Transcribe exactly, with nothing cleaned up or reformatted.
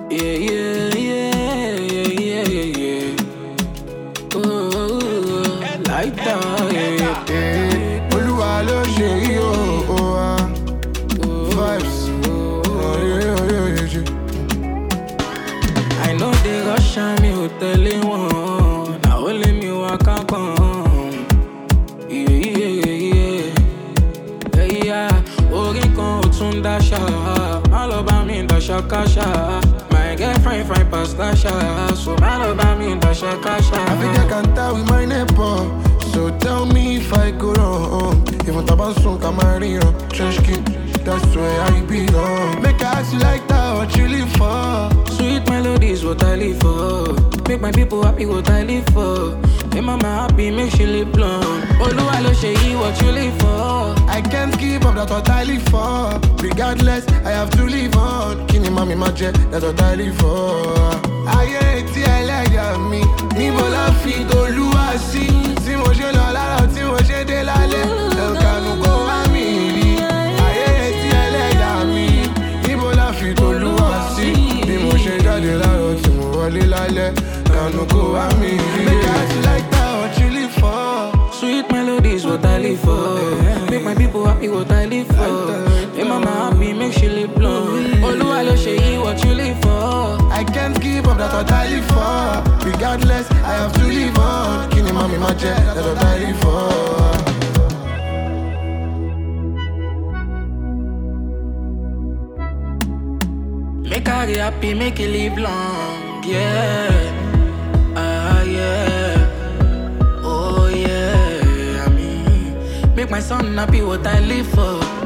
Yeah, yeah, yeah, yeah, yeah, yeah. Oh, like that, yeah, yeah. Olúwa ló ṣe yí o, o wa. Vibes. Oh, yeah, yeah, yeah, yeah. I know they rush on me, who tell one. Now only me walk up on. Yeah, yeah, yeah, yeah, yeah. Orin kan ò tún dáṣà, má lọ bá mi dáṣà káṣà. My girlfriend fine past Dasha, so má lọ bá mi dáṣà káṣà. I think I can tell with my neighbor. So tell me if I go wrong. Even Tabansun Camarion, Trench Kid, that's where I belong. Make I ask you like that, what you live for? Sweet melodies, what I live for. Make my people happy, what I live for. Make mama happy, make she live long. Olúwa ló ṣe yí, what you live for. I can't keep up, that's what I live for. Regardless, I have to live on. Kini mami maje, that's what I live for. Ayé tí ẹlẹ́yà mi, níbo la fi t'Olúwa sí? Tí mo ṣe lọ lára, tí mo ṣe dé lálẹ́, ẹ̀kanu kò wá mi rí. Ayé tí ẹlẹ́yà mi, níbo la fi t'Olúwa sí? Bí mo ṣe jáde láàárọ̀, tí mo wọlé lálẹ́, ẹ̀kanu kò wá mi rí. Make I ask you like that, what you live for? Sweet melodies, what I live for. Make my people happy, what I live for. Make mama happy, make she live long. Olúwa ló ṣe yí, what you live for. I can't keep up, that's what I live for. Regardless, I have to live on. Kini mami maje, that's what I live for. Make her happy, make it live long, yeah. Ah, yeah. Oh, yeah. I mean, make my son happy, what I live for.